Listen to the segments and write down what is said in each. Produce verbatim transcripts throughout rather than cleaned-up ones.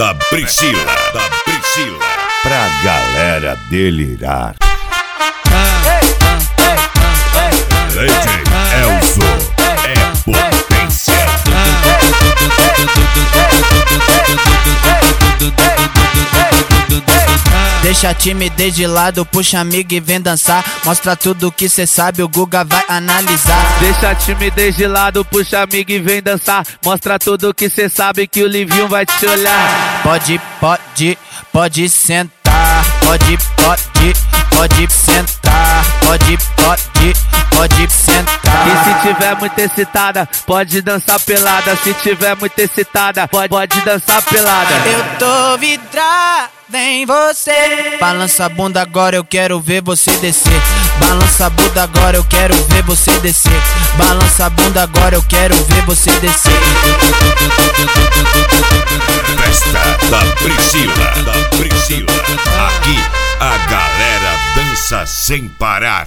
da Priscila, da Priscila, pra galera delirar. D J Elzo é potência. Deixa a timidez de lado, puxa amigo e vem dançar. Mostra tudo que cê sabe, o Guga vai analisar. Deixa a timidez de lado, puxa amigo e vem dançar. Mostra tudo que cê sabe, que o Livinho vai te olhar. Pode, pode, pode sentar. Pode, pode, pode sentar. Pode, pode, pode sentar. E se tiver muito excitada, pode dançar pelada. Se tiver muito excitada, pode, pode dançar pelada. Eu tô vidrada em você. Balança a bunda agora, eu quero ver você descer. Balança a bunda agora, eu quero ver você descer. Balança a bunda agora, eu quero ver você descer. Festa da Priscila, da Priscila. Aqui a galera dança sem parar.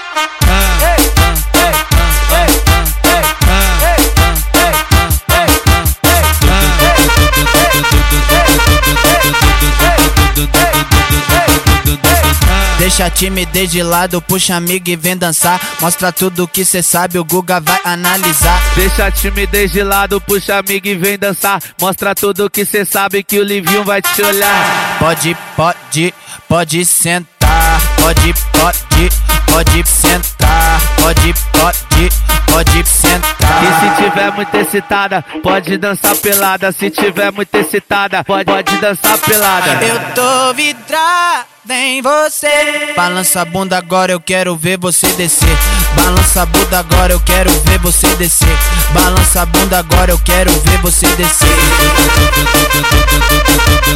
Deixa a timidez de lado, puxa amigo e vem dançar. Mostra tudo que cê sabe, o Guga vai analisar. Deixa a timidez de lado, puxa amigo e vem dançar. Mostra tudo que cê sabe, que o Livinho vai te olhar. Pode, pode, pode sentar. Pode, pode, pode sentar. Pode, pode, pode sentar. E se tiver muito excitada, pode dançar pelada. Se tiver muito excitada, pode, pode dançar pelada. Eu tô vidrada em você. Balança a bunda agora, eu quero ver você descer. Balança a bunda agora, eu quero ver você descer. Balança a bunda agora, eu quero ver você descer.